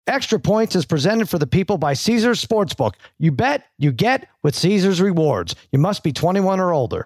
Extra Points is presented for the people by Caesars Sportsbook. You bet, you get with Caesars Rewards. You must be 21 or older.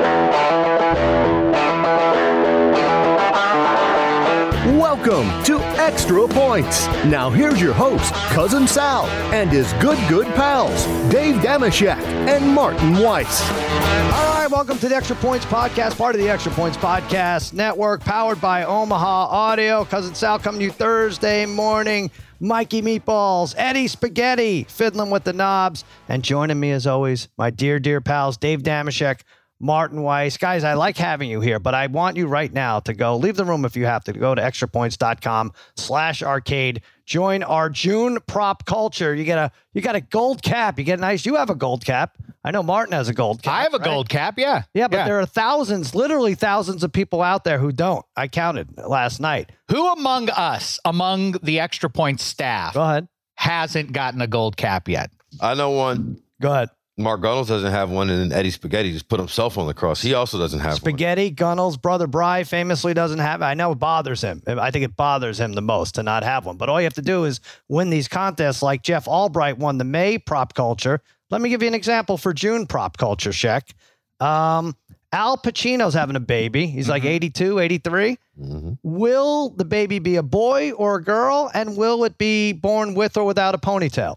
Welcome to Extra Points. Now here's your host, Cousin Sal, and his good pals, Dave Damashek and Martin Weiss. All right, welcome to the Extra Points Podcast, part of the Extra Points Podcast Network, powered by Omaha Audio. Cousin Sal coming to you Thursday morning. Mikey Meatballs, Eddie Spaghetti, fiddling with the knobs, and joining me as always, my dear pals, Dave Damashek, Martin Weiss. Guys, I like having you here, but I want you right now to go, leave the room if you have to, go to extrapoints.com/arcade. Join our June prop culture. You got a gold cap. You have a gold cap. I know Martin has a gold cap. I have a gold cap, yeah. Yeah, but there are literally thousands of people out there who don't. I counted last night. Who among us, among the Extra Points staff, Go ahead. hasn't gotten a gold cap yet? I know one. Go ahead. Mark Gunnels doesn't have one, and then Eddie Spaghetti just put himself on the cross. He also doesn't have Spaghetti, Gunnels, brother Bry famously doesn't have it. I know it bothers him. I think it bothers him the most to not have one. But all you have to do is win these contests like Jeff Albright won the May prop culture. Let me give you an example for June prop culture, Sheck. Al Pacino's having a baby. He's like 82, 83. Mm-hmm. Will the baby be a boy or a girl? And will it be born with or without a ponytail?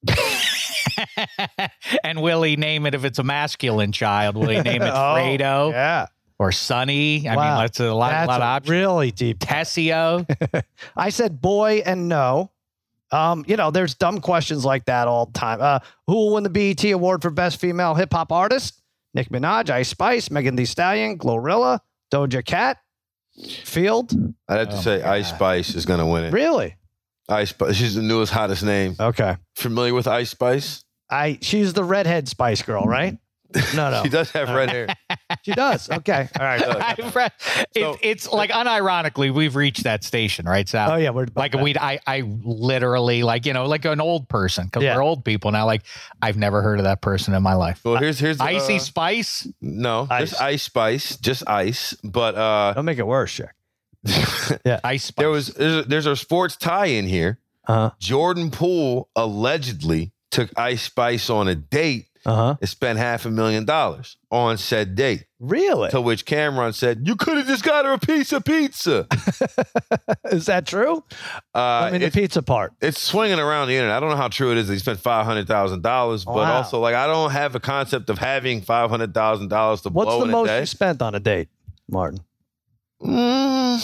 And will he name it if it's a masculine child? Will he name it Fredo? Yeah. Or Sonny? I mean, that's a lot of options. Really deep. Tessio. I said boy and no. There's dumb questions like that all the time. Who will win the BET Award for Best Female Hip Hop Artist? Nicki Minaj, Ice Spice, Megan Thee Stallion, Glorilla, Doja Cat, Field. I'd have to say Ice Spice is going to win it. Really? Ice Spice. She's the newest, hottest name. Okay. Familiar with Ice Spice? She's the redhead Spice Girl, right? No. She does have red hair. She does. Okay. All right. It's like unironically, we've reached that station, right, Sal? Oh yeah, we're like I literally like an old person because we're old people now. Like I've never heard of that person in my life. Well, here's Icy Spice. No, there's Ice Spice, just ice. But don't make it worse, Shaq. Yeah, Ice Spice. There's a sports tie in here. Jordan Poole allegedly took Ice Spice on a date. And spent $500,000 on said date. Really? To which Cameron said, "You could have just got her a piece of pizza." Is that true? The pizza part. It's swinging around the internet. I don't know how true it is that he spent $500,000, but also I don't have a concept of having $500,000 to blow in a day. What's the most you spent on a date, Martin? Over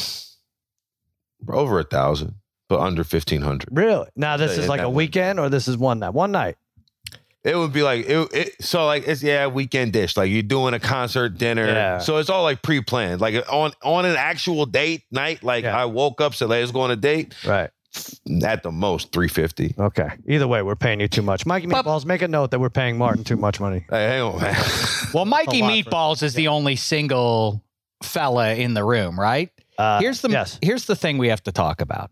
1,000, but under 1,500. Really? Now this is like a weekend, or this is one night? One night. It would be like it's weekend dish. Like you're doing a concert dinner. Yeah. So it's all like pre-planned. Like on an actual date night, I woke up, said, let's go on a date. Right. At the most $350. Okay. Either way, we're paying you too much. Mikey Meatballs, make a note that we're paying Martin too much money. Hey, hang on, man. Well, Mikey Meatballs is the only single fella in the room, right? Here's the thing we have to talk about.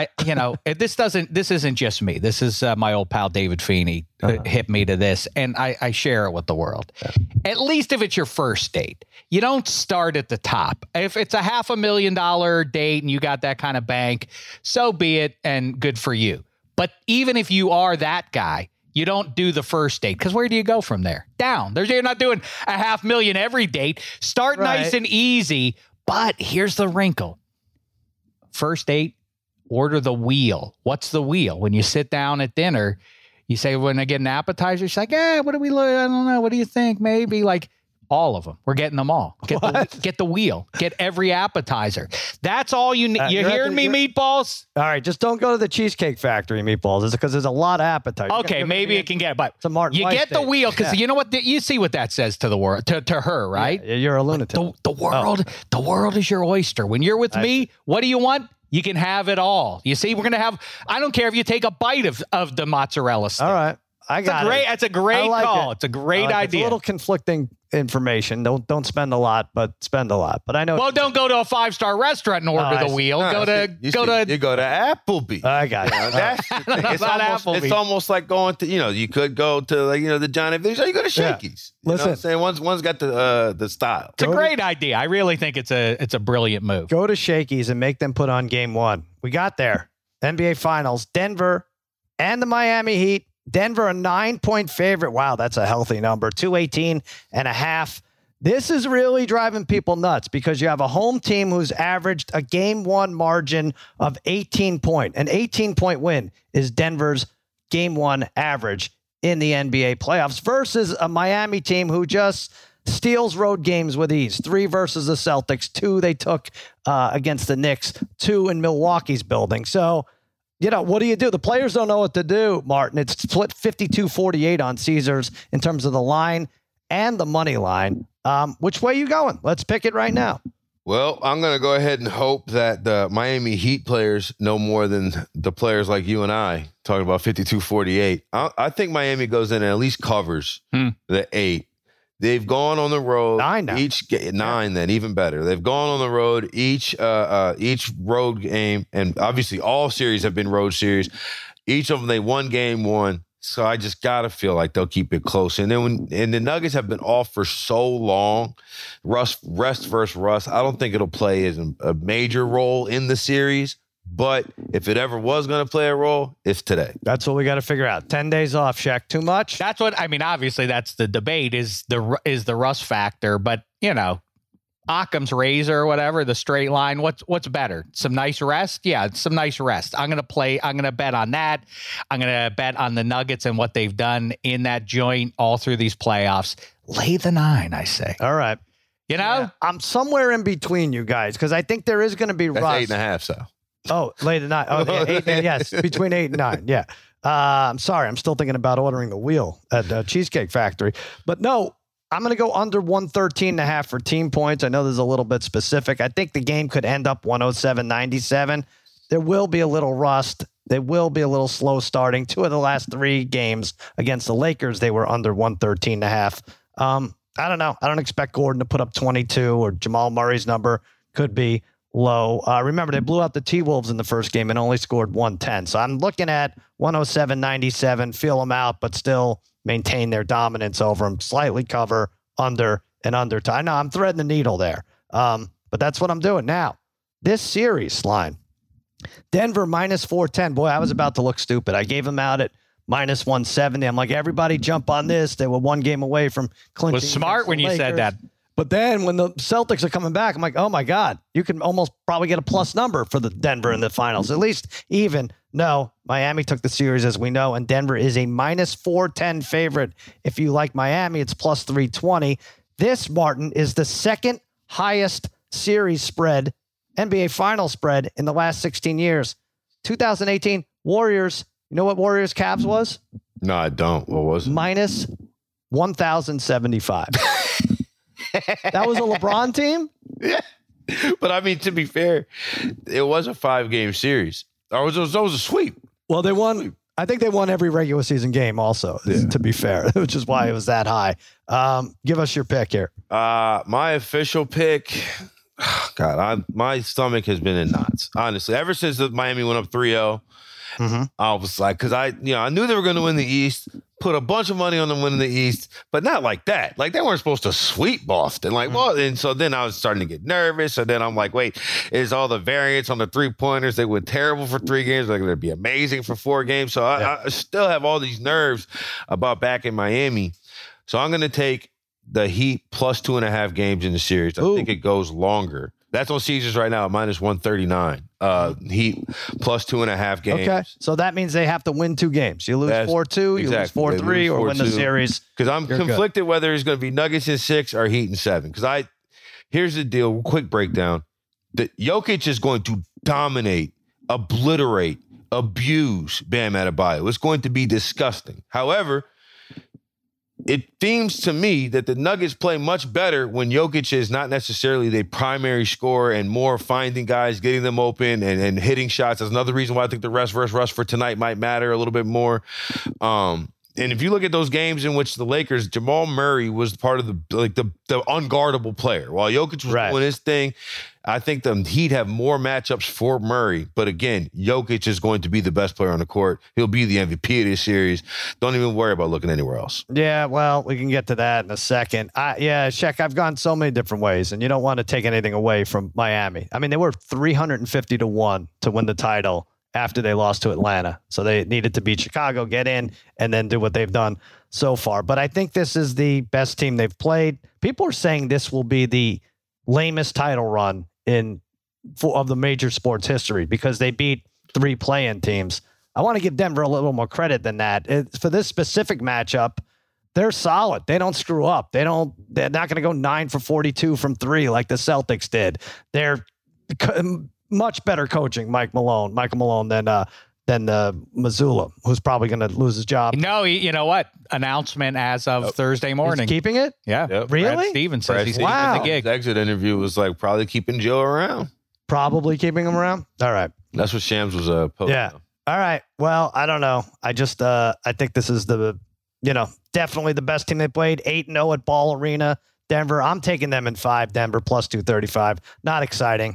This isn't just me. This is my old pal David Feeney hit me to this, and I share it with the world. Yeah. At least if it's your first date, you don't start at the top. If it's a $500,000 date and you got that kind of bank, so be it, and good for you. But even if you are that guy, you don't do the first date, because where do you go from there? Down. You're not doing $500,000 every date. Start nice and easy. But here's the wrinkle. First date. Order the wheel. What's the wheel? When you sit down at dinner, you say, when I get an appetizer, she's like, what do we look? I don't know. What do you think? Maybe like all of them. We're getting them all. Get the wheel. Get every appetizer. That's all you need. You hearing me, Meatballs? All right. Just don't go to the Cheesecake Factory, Meatballs. It's because there's a lot of appetizers. Okay. Maybe it can get, but it's a Martin you Weiss get the wheel because you know what? You see what that says to the world, to her, right? Yeah, you're a lunatic. The world is your oyster. When you're with me, what do you want? You can have it all. You see, we're going to have, I don't care if you take a bite of the mozzarella stick. All right. I got it. That's a great call. It's a great idea. It's a little conflicting information. Don't spend a lot, but spend a lot. But I know. Well, don't go to a 5-star restaurant and order the wheel. You go to Applebee's. I got it. That's the thing. It's almost like going to, you could go to the Johnny V's, or you go to Shakey's. Yeah. Listen, I'm saying one's got the style. It's a great idea. I really think it's a brilliant move. Go to Shakey's and make them put on game one. We got there. NBA Finals, Denver and the Miami Heat. Denver, a 9-point favorite. Wow, that's a healthy number. 218.5. This is really driving people nuts because you have a home team who's averaged a game one margin of 18 point. An 18-point win is Denver's game one average in the NBA playoffs versus a Miami team who just steals road games with ease. 3 versus the Celtics, 2 they took against the Knicks, 2 in Milwaukee's building. So, what do you do? The players don't know what to do, Martin. It's split 52-48 on Caesars in terms of the line and the money line. Which way you going? Let's pick it right now. Well, I'm going to go ahead and hope that the Miami Heat players know more than the players like you and I talking about 52-48. I think Miami goes in and at least covers the 8. They've gone on the road 9 now. Nine, then even better. They've gone on the road each road game, and obviously all series have been road series. Each of them they won game 1. So I just gotta feel like they'll keep it close. And then the Nuggets have been off for so long, rest versus rust. I don't think it'll play as a major role in the series. But if it ever was going to play a role, it's today. That's what we got to figure out. 10 days off, Shaq. Too much? That's what I mean. Obviously, that's the debate is the rust factor. But Occam's razor or whatever, the straight line. What's better? Some nice rest? Yeah, some nice rest. I'm gonna bet on that. I'm gonna bet on the Nuggets and what they've done in that joint all through these playoffs. Lay the 9, I say. All right. I'm somewhere in between you guys because I think there is going to be rust. 8.5. So. Oh, lay the 9. Oh, yeah, 8. Yes, between 8 and 9. Yeah. I'm sorry. I'm still thinking about ordering the wheel at Cheesecake Factory, but no. I'm going to go under 113.5 for team points. I know there's a little bit specific. I think the game could end up 107-97. There will be a little rust. They will be a little slow starting. 2 of the last 3 games against the Lakers, they were under 113.5. I don't know. I don't expect Gordon to put up 22 or Jamal Murray's number could be low. Remember, they blew out the T-Wolves in the first game and only scored 110. So I'm looking at 107-97, feel them out, but still maintain their dominance over them, slightly cover under and under time. No, I'm threading the needle there. But that's what I'm doing now. This series line, Denver minus 410. Boy, I was about to look stupid. I gave them out at minus 170. I'm like, everybody jump on this. They were 1 game away from clinching. Was smart when you said that. But then when the Celtics are coming back, I'm like, oh my God, you can almost probably get a plus number for the Denver in the finals, at least even. No, Miami took the series as we know, and Denver is a minus 410 favorite. If you like Miami, it's plus 320. This, Martin, is the second highest series spread, NBA final spread in the last 16 years. 2018 Warriors. You know what Warriors Cavs was? No, I don't. What was it? Minus 1,075. That was a LeBron team? Yeah. But I mean, to be fair, it was a 5-game series. It was a sweep. Well, they won. I think they won every regular season game also, to be fair, which is why it was that high. Give us your pick here. My official pick, God, my stomach has been in knots, honestly. Ever since Miami went up 3-0, I was like, because I knew they were going to win the East, put a bunch of money on them winning the East, but not like that. Like, they weren't supposed to sweep Boston. Like, well, and so then I was starting to get nervous. And then I'm like, wait, is all the variance on the 3-pointers? They went terrible for 3 games. They're going to be amazing for 4 games. So I still have all these nerves about back in Miami. So I'm going to take the Heat plus 2.5 games in the series. I think it goes longer. That's on Caesars right now, minus 139. Heat plus 2.5 games. Okay, so that means they have to win 2 games. You lose 4-2, you lose 4-3, or win the series. Because I'm conflicted whether it's going to be Nuggets in 6 or Heat in 7. Because here's the deal, quick breakdown. That Jokic is going to dominate, obliterate, abuse Bam Adebayo. It's going to be disgusting. However, it seems to me that the Nuggets play much better when Jokic is not necessarily the primary scorer and more finding guys, getting them open and hitting shots. That's another reason why I think the rest versus rush for tonight might matter a little bit more. And if you look at those games in which the Lakers, Jamal Murray was part of the unguardable player. While Jokic was doing his thing, I think the Heat have more matchups for Murray. But again, Jokic is going to be the best player on the court. He'll be the MVP of this series. Don't even worry about looking anywhere else. Yeah, well, we can get to that in a second. Shaq, I've gone so many different ways, and you don't want to take anything away from Miami. I mean, they were 350-1 to win the title after they lost to Atlanta. So they needed to beat Chicago, get in, and then do what they've done so far. But I think this is the best team they've played. People are saying this will be the lamest title run of the major sports history because they beat 3 play-in teams. I want to give Denver a little more credit than that. For this specific matchup, they're solid. They don't screw up. They're not going to go 9 for 42 from 3 like the Celtics did. They're much better coaching, Michael Malone than Mazzulla, who's probably going to lose his job. No, you know what? Announcement as of Thursday morning. He's keeping it? Yeah. Yep. Really? Brad Stevens says he's keeping the gig. His exit interview was like probably keeping Joe around. Probably keeping him around? All right. That's what Shams was posting. Yeah. All right. Well, I don't know. I just I think this is definitely the best team they played. 8-0 at Ball Arena. Denver, I'm taking them in 5. Denver plus 235. Not exciting.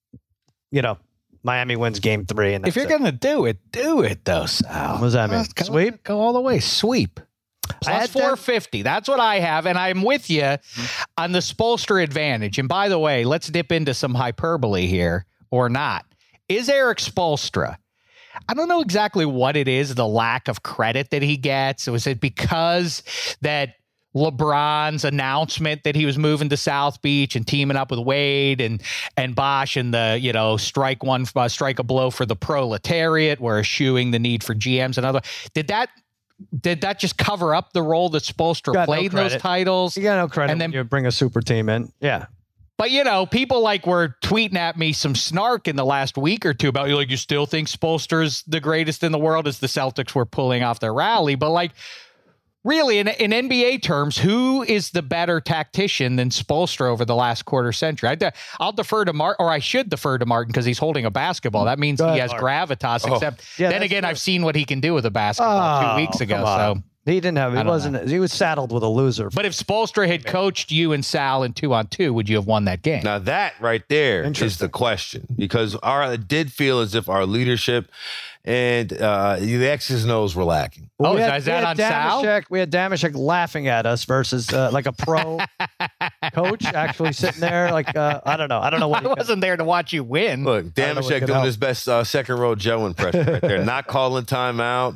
Miami wins game 3. And if you're going to do it though, Sal. What does that mean? Sweep? Go all the way. Sweep. Plus 450. That's what I have. And I'm with you on the Spoelstra advantage. And by the way, let's dip into some hyperbole here or not. Is Erik Spoelstra? I don't know exactly what it is, the lack of credit that he gets. Was it because that LeBron's announcement that he was moving to South Beach and teaming up with Wade and Bosch and the, strike a blow for the proletariat, were eschewing the need for GMs and other. Did that just cover up the role that Spoelstra played in those titles? You got no credit. And then you bring a super team in. Yeah. But, people were tweeting at me some snark in the last week or two about, you still think Spoelstra's the greatest in the world, as the Celtics were pulling off their rally. But, really, in NBA terms, who is the better tactician than Spoelstra over the last quarter century? I'll defer to Martin, or I should defer to Martin because he's holding a basketball. That means he has gravitas, except then again, I've seen what he can do with a basketball 2 weeks ago. So he didn't have, he was saddled with a loser. But if Spoelstra had coached you and Sal in 2-on-2, would you have won that game? Now that right there is the question, because it did feel as if our leadership and the X's and O's were lacking. Well, is that on Sal? We had Damashek laughing at us versus like a pro coach actually sitting there. I don't know. I don't know what I wasn't there to watch you win. Look, Damashek doing his best second row Joe impression right there. Not calling timeout.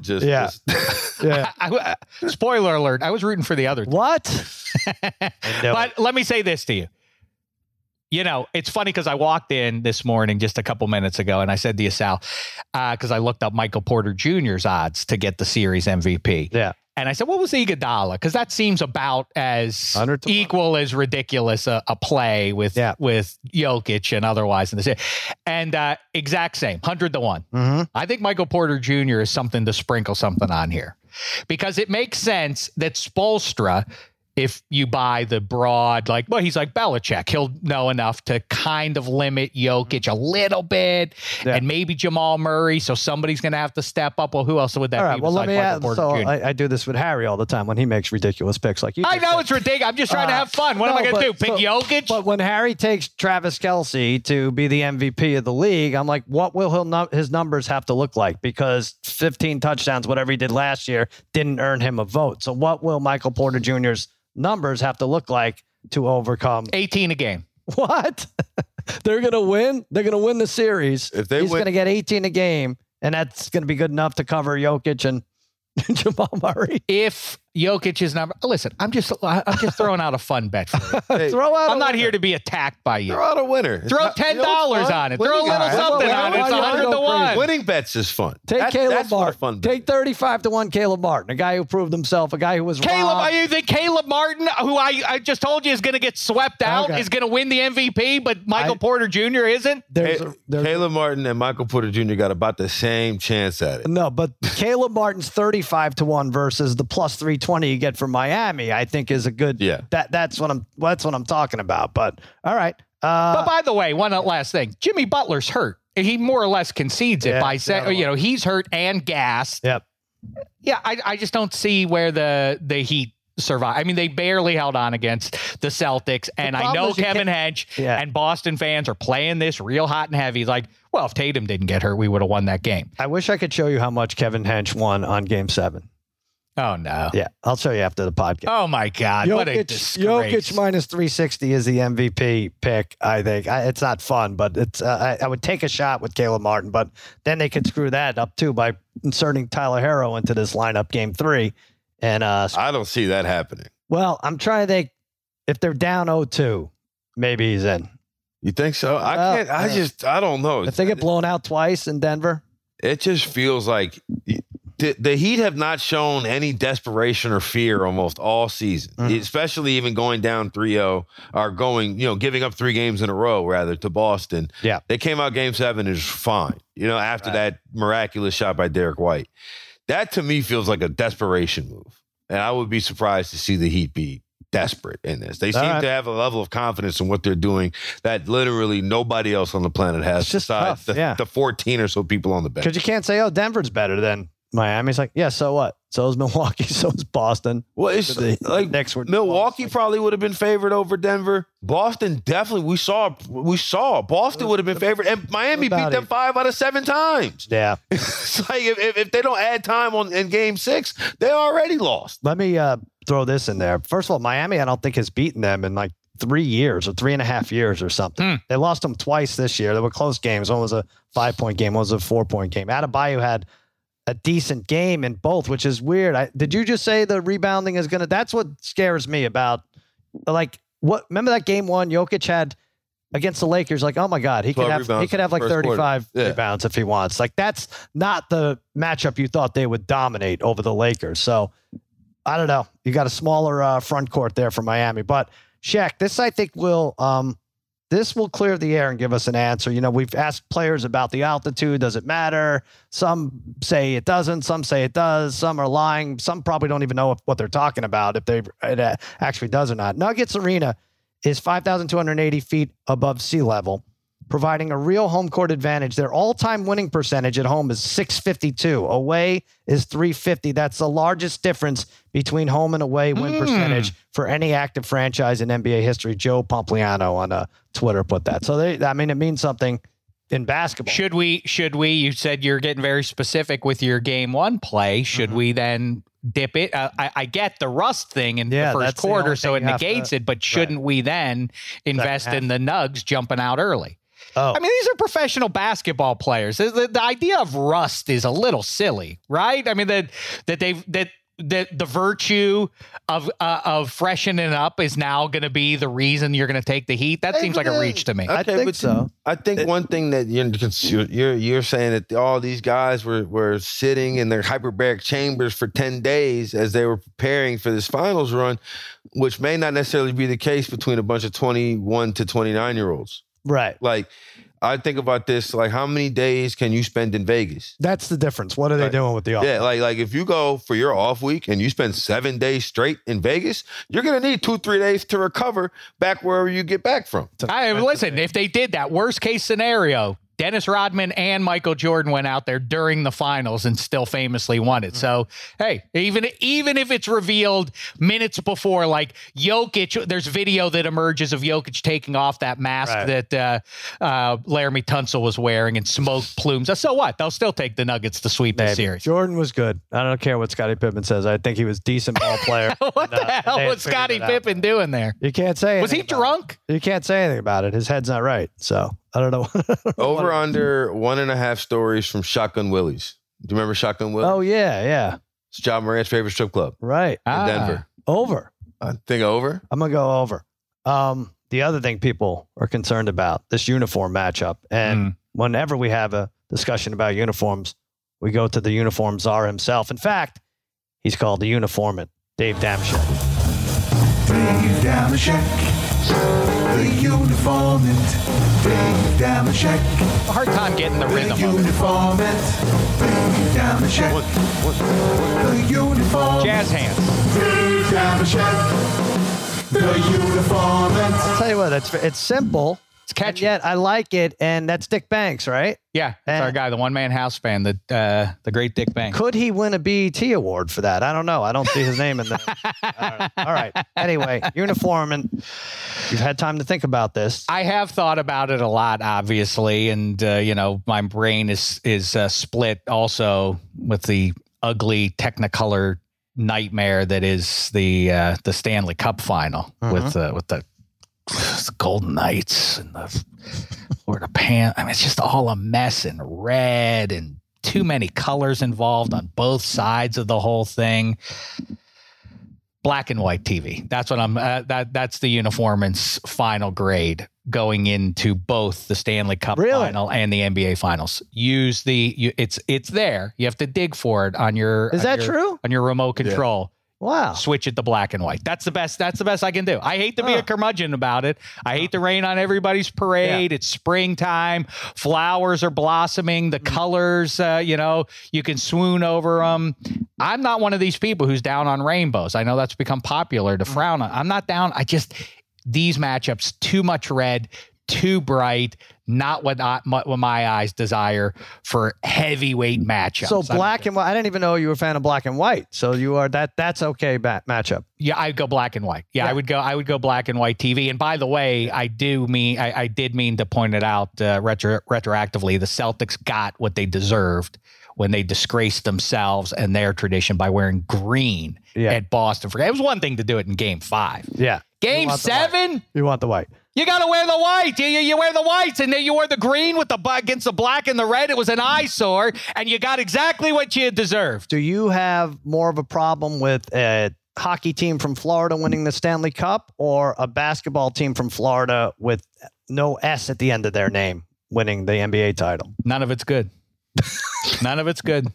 Spoiler alert. I was rooting for the other team. What? But let me say this to you. It's funny because I walked in this morning just a couple minutes ago and I said to you, Sal, because I looked up Michael Porter Jr.'s odds to get the series MVP. Yeah. And I said, what was Iguodala? Because that seems about as equal as ridiculous a play with Jokic and otherwise in the series. And exact same, 100-1. Mm-hmm. I think Michael Porter Jr. is something to sprinkle something on here. Because it makes sense that Spoelstra, if you buy the broad, he's like Belichick. He'll know enough to kind of limit Jokic a little bit and maybe Jamal Murray. So somebody's going to have to step up. Well, who else would that be? All right, well, let me add. So I do this with Harry all the time when he makes ridiculous picks like you. I know it's ridiculous. I'm just trying to have fun. What am I going to do? Pick Jokic? But when Harry takes Travis Kelce to be the MVP of the league, I'm like, what will his numbers have to look like? Because 15 touchdowns, whatever he did last year, didn't earn him a vote. So what will Michael Porter Jr.'s numbers have to look like to overcome 18 a game? What? They're going to win. They're going to win the series. He's going to get 18 a game, and that's going to be good enough to cover Jokic and Jamal Murray. If Jokic's number, listen, I'm just throwing out a fun bet for you. Hey, I'm not here to be attacked by you. Throw out a winner. Throw $10 on it. Throw a little something on it. It's 100-1. Winning bets is fun. Take Caleb Martin. Take 35-1 Caleb Martin, a guy who proved himself, a guy who was Caleb. You think Caleb Martin, who I just told you is going to get swept out, is going to win the MVP, but Michael Porter Jr. isn't? Caleb Martin and Michael Porter Jr. got about the same chance at it. No, but Caleb Martin's 35-1 versus the plus 320 you get from Miami, I think is a good. Yeah. That's what I'm talking about. But all right. But by the way, one last thing: Jimmy Butler's hurt. He more or less concedes it by saying, he's hurt and gassed. Yep. Yeah, I just don't see where the Heat survive. I mean, they barely held on against the Celtics, and I know Kevin Hench and Boston fans are playing this real hot and heavy. Like, well, if Tatum didn't get hurt, we would have won that game. I wish I could show you how much Kevin Hench won on Game 7. Oh, no. Yeah, I'll show you after the podcast. Oh, my God. What a disgrace. Jokic minus 360 is the MVP pick, I think. It's not fun, but it's. I would take a shot with Caleb Martin, but then they could screw that up, too, by inserting Tyler Herro into this lineup game 3. And I don't see that happening. Well, I'm trying to think if they're down 0-2, maybe he's in. You think so? I don't know. If they get blown out twice in Denver. It just feels like the Heat have not shown any desperation or fear almost all season, especially even going down 3-0 or giving up 3 games in a row, rather, to Boston. Yeah. They came out game 7 is fine, after that miraculous shot by Derek White. That to me feels like a desperation move. And I would be surprised to see the Heat be desperate in this. They seem to have a level of confidence in what they're doing that literally nobody else on the planet has besides the 14 or so people on the bench. Because you can't say, Denver's better than Miami. It's like, yeah, so what? So is Milwaukee, so is Boston. Well, it's like Milwaukee probably would have been favored over Denver. Boston definitely. We saw Boston would have been favored, and Miami beat them 5 out of 7 times. Yeah, it's like if they don't add time in game 6, they already lost. Let me throw this in there. First of all, Miami, I don't think has beaten them in like 3 years or 3.5 years or something. They lost them twice this year. They were close games. One was a 5-point game. One was a 4-point game. Adebayo had a decent game in both, which is weird. Did you just say the rebounding is going to, that's what scares me about, like, remember that game 1 Jokic had against the Lakers? Like, oh my God, he could have like 35 rebounds if he wants. Like, that's not the matchup you thought they would dominate over the Lakers. So I don't know. You got a smaller front court there for Miami, but Shaq, this I think will, this will clear the air and give us an answer. We've asked players about the altitude. Does it matter? Some say it doesn't. Some say it does. Some are lying. Some probably don't even know what they're talking about, if it actually does or not. Nuggets Arena is 5,280 feet above sea level, providing a real home court advantage. Their all-time winning percentage at home is .652. Away is .350. That's the largest difference between home and away win percentage for any active franchise in NBA history. Joe Pompliano on Twitter put that. So it means something in basketball. Should we, you said you're getting very specific with your game 1 play. Should we then dip it? I get the rust thing in the first quarter, so it negates it, but shouldn't we then invest in the Nugs jumping out early? Oh. I mean, these are professional basketball players. The idea of rust is a little silly, right? I mean, the virtue of freshening up is now going to be the reason you're going to take the Heat. That seems like a reach to me. I think so. I think one thing that you're saying that all these guys were sitting in their hyperbaric chambers for 10 days as they were preparing for this finals run, which may not necessarily be the case between a bunch of 21 to 29-year-olds. Right. Like, I think about this, like, how many days can you spend in Vegas? That's the difference. What are they doing with the off? Yeah, like if you go for your off week and you spend 7 days straight in Vegas, you're going to need 2-3 days to recover back wherever you get back from. Listen, if they did that, worst case scenario, Dennis Rodman and Michael Jordan went out there during the finals and still famously won it. So, hey, even if it's revealed minutes before, like Jokic, there's video that emerges of Jokic taking off that mask that Laramie Tunsil was wearing and smoke plumes. So what? They'll still take the Nuggets to sweep the series. Jordan was good. I don't care what Scottie Pippen says. I think he was a decent ball player. What the hell was Scottie Pippen doing there? You can't say anything. Was he drunk? You can't say anything about it. His head's not right. So I don't know. Over under 1.5 stories from Shotgun Willie's. Do you remember Shotgun Willie's? Oh, yeah. It's John Morant's favorite strip club. Right. In Denver. Over. I think over. I'm going to go over. The other thing people are concerned about, this uniform matchup. And whenever we have a discussion about uniforms, we go to the uniform czar himself. In fact, he's called the Uniformant, Dave Dameshek. Dave Dameshek. The Uniformant, Dave Dameshek. A hard time getting the rhythm of it. Uniformant, Dave Dameshek. The Uniformant. Jazz hands. Dave Dameshek. The Uniformant. I'll tell you what, it's simple. It's catchy. Yet I like it, and that's Dick Banks, right? Yeah, that's our guy, the one-man house band, the great Dick Banks. Could he win a BET award for that? I don't know. I don't see his name in there. All right. Anyway, uniform, and you've had time to think about this. I have thought about it a lot, obviously, and my brain is split also with the ugly Technicolor nightmare that is the Stanley Cup final with the Golden Knights and the Florida Pan. I mean, it's just all a mess and red and too many colors involved on both sides of the whole thing. Black and white TV. That's what that's the Uniformance final grade going into both the Stanley Cup final and the NBA finals. Use it's there. You have to dig for it on your true? On your remote control. Yeah. Wow. Switch it to black and white. That's the best I can do. I hate to be a curmudgeon about it. I hate to rain on everybody's parade. Yeah. It's springtime. Flowers are blossoming. The colors, you can swoon over them. I'm not one of these people who's down on rainbows. I know that's become popular to frown on. I'm not down. These matchups, too much red, too bright, not what my eyes desire for heavyweight matchups. So black and white. I didn't even know you were a fan of black and white. So you are that's okay matchup. Yeah, I'd go black and white. Yeah, yeah. I would go black and white TV. And by the way, I did mean to point it out retroactively. The Celtics got what they deserved when they disgraced themselves and their tradition by wearing green at Boston. It was one thing to do it in Game 5. Yeah. Game 7? You want the white. You got to wear the white. You wear the whites, and then you wear the green with against the black and the red. It was an eyesore, and you got exactly what you deserved. Do you have more of a problem with a hockey team from Florida winning the Stanley Cup or a basketball team from Florida with no S at the end of their name winning the NBA title? None of it's good. None of it's good.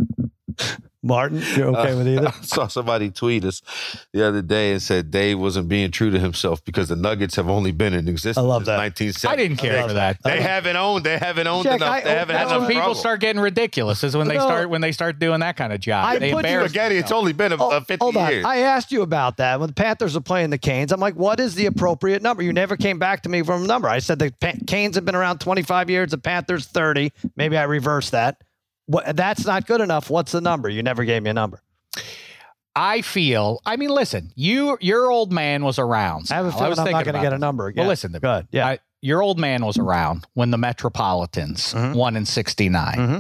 Martin, you're okay with either? I saw somebody tweet us the other day and said Dave wasn't being true to himself because the Nuggets have only been in existence since 1970. I didn't care for that. They haven't owned enough. That's when people start getting ridiculous. Is when they start doing that kind of job. They embarrass again. It's only been 50 years. I asked you about that when the Panthers are playing the Canes. I'm like, what is the appropriate number? You never came back to me from a number. I said the Canes have been around 25 years. The Panthers 30. Maybe I reversed that. That's not good enough. What's the number? You never gave me a number. Listen, your old man was around. I have a feeling I'm not going to get a number again. Well, listen, good. Yeah. Your old man was around when the Metropolitans won in 69. Mm-hmm.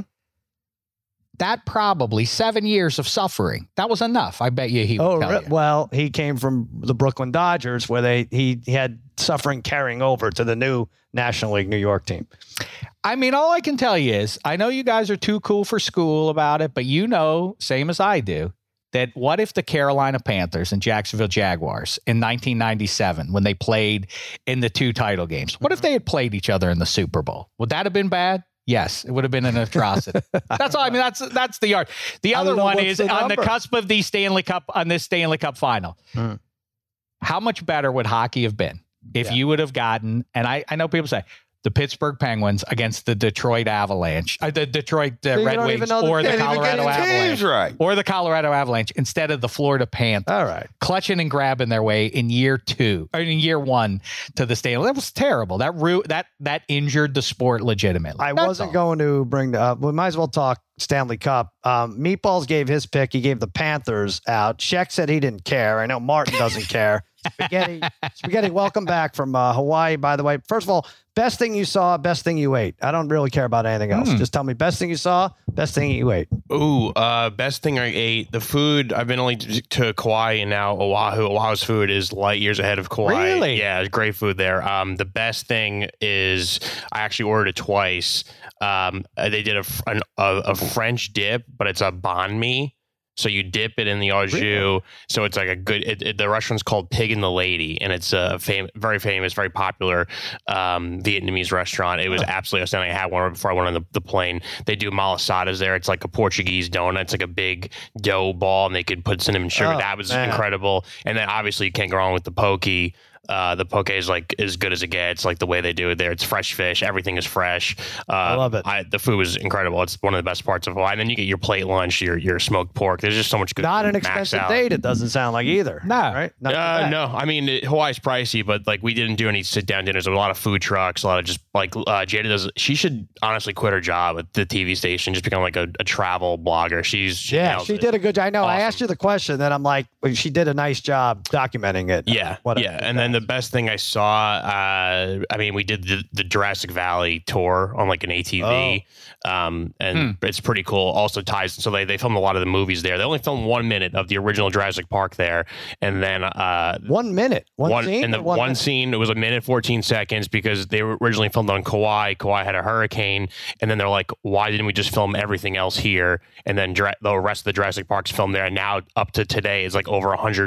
That probably 7 years of suffering. That was enough. I bet you he would tell you. Well, he came from the Brooklyn Dodgers where he had suffering carrying over to the new National League New York team. All I can tell you is I know you guys are too cool for school about it, but same as I do, that what if the Carolina Panthers and Jacksonville Jaguars in 1997, when they played in the 2 title games, what if they had played each other in the Super Bowl? Would that have been bad? Yes, it would have been an atrocity. That's all. That's the art. The other one is on the cusp of the Stanley Cup, on this Stanley Cup final. How much better would hockey have been if you would have gotten, and I know people say, the Pittsburgh Penguins against the Detroit Avalanche, the Detroit Red Wings, or the Colorado Avalanche, right? Or the Colorado Avalanche instead of the Florida Panthers. All right, clutching and grabbing their way in year 1 to the Stanley. That was terrible. That injured the sport legitimately. I wasn't going to bring up. We might as well talk Stanley Cup. Meatballs gave his pick. He gave the Panthers out. Sheck said he didn't care. I know Martin doesn't care. Spaghetti, welcome back from Hawaii, by the way. First of all, best thing you saw, best thing you ate. I don't really care about anything else. Just tell me best thing you saw, best thing you ate. Ooh, best thing I ate. The food, I've been only to Kauai and now Oahu. Oahu's food is light years ahead of Kauai. Really? Yeah, great food there. The best thing is I actually ordered it twice. They did a French dip, but it's a banh mi. So you dip it in the au jus. Really? So it's like a good. The restaurant's called Pig and the Lady, and it's a very famous, very popular Vietnamese restaurant. It was absolutely outstanding. I had one before I went on the plane. They do malasadas there. It's like a Portuguese donut. It's like a big dough ball, and they could put cinnamon sugar. That was incredible. And then obviously you can't go wrong with the poke. The poke is like as good as it gets, like the way they do it there. It's fresh fish. Everything is fresh. I love it. The food was incredible. It's one of the best parts of Hawaii. And then you get your plate lunch, your smoked pork. There's just so much good. Not an expensive date. It doesn't sound like either. No, right? No. Hawaii's pricey, but like we didn't do any sit down dinners. There were a lot of food trucks, a lot of just like Jada does. She should honestly quit her job at the TV station, just become like a travel blogger. She did a good job. I know. Awesome. I asked you the question, then I'm like, she did a nice job documenting it. Yeah, yeah. And then then the best thing I saw, I mean, we did the Jurassic Valley tour on like an ATV, and it's pretty cool. Also ties, so they filmed a lot of the movies there. They only filmed 1 minute of the original Jurassic Park there, and then 1 minute, one scene, and the one scene, it was 1:14 because they were originally filmed on Kauai. Kauai had a hurricane, and then they're like, why didn't we just film everything else here? And then the rest of the Jurassic Park's filmed there, and now up to today is like over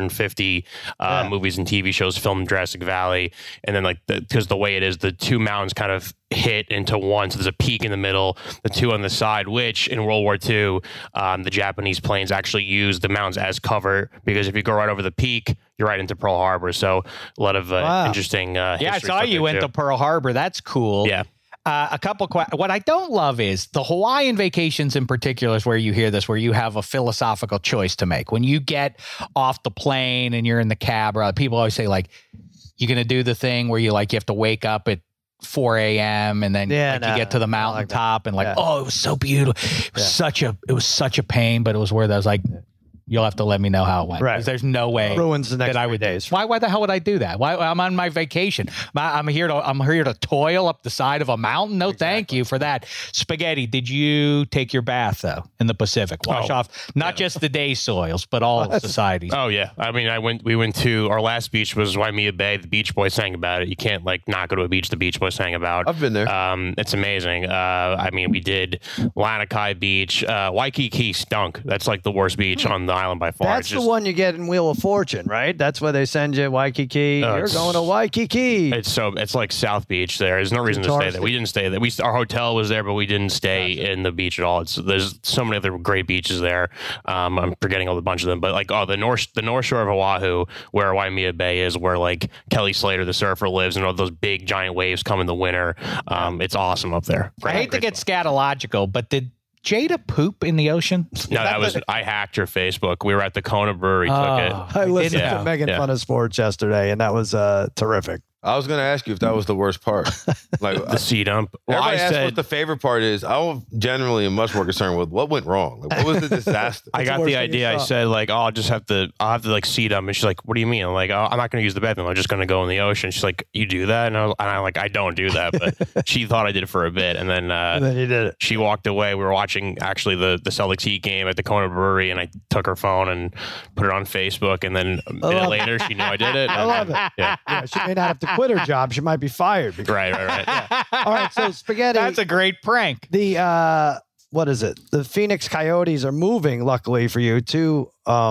150 movies and TV shows filmed in Jurassic Valley. And then like because the way it is, the two mountains kind of hit into one, so there's a peak in the middle, the two on the side, which in World War II the Japanese planes actually used the mountains as cover, because if you go right over the peak, you're right into Pearl Harbor. So a lot of interesting yeah, I saw you went to Pearl Harbor. That's cool. Yeah. A couple what I don't love is the Hawaiian vacations in particular is where you hear this, where you have a philosophical choice to make. When you get off the plane and you're in the cab, people always say like, you're going to do the thing where you have to wake up at 4 a.m. and then you get to the mountaintop and oh, it was so beautiful. It was such a pain, but it was worth it. I was like, you'll have to let me know how it went. Right. There's no way ruins the next that I would days. Why the hell would I do that? Why I'm on my vacation. I'm here to toil up the side of a mountain. No, thank you for that. Spaghetti, did you take your bath though in the Pacific? Wash off not just the day soils, but all societies. Oh yeah. I mean, we went to our last beach was Waimea Bay. The Beach Boys sang about it. You can't not go to a beach the Beach Boys sang about. I've been there. It's amazing. I mean, we did Lanikai Beach. Waikiki stunk. That's like the worst beach on the island by far. That's the one you get in Wheel of Fortune, right? That's where they send you Waikiki. You're going to Waikiki. It's like South Beach there. There's no reason to stay there. We didn't stay there. Our hotel was there, but we didn't stay in the beach at all. There's so many other great beaches there. I'm forgetting a bunch of them, but the North Shore of Oahu, where Waimea Bay is, where like Kelly Slater, the surfer, lives, and all those big giant waves come in the winter. It's awesome up there. I hate to get scatological, but did Jada poop in the ocean? No, I hacked her Facebook. We were at the Kona Brewery. Took it. I listened to Megan Fun of Sports yesterday, and that was terrific. I was going to ask you if that was the worst part. Like the sea dump. Well, everybody asked what the favorite part is. I generally am much more concerned with what went wrong. Like, what was the disaster? I got the idea. I said I'll have to like sea dump. And she's like, what do you mean? I'm like, I'm not going to use the bathroom. I'm just going to go in the ocean. She's like, you do that? And I'm like, I don't do that. But she thought I did it for a bit. And then you did it. She walked away. We were watching actually the Celtics Heat game at the Kona Brewery, and I took her phone and put it on Facebook. And then a minute later, she knew I did it. I love it. Yeah, she may not have to quit her job. She might be fired. Right. Yeah. All right, so Spaghetti. That's a great prank. The what is it? The Phoenix Coyotes are moving, luckily for you, to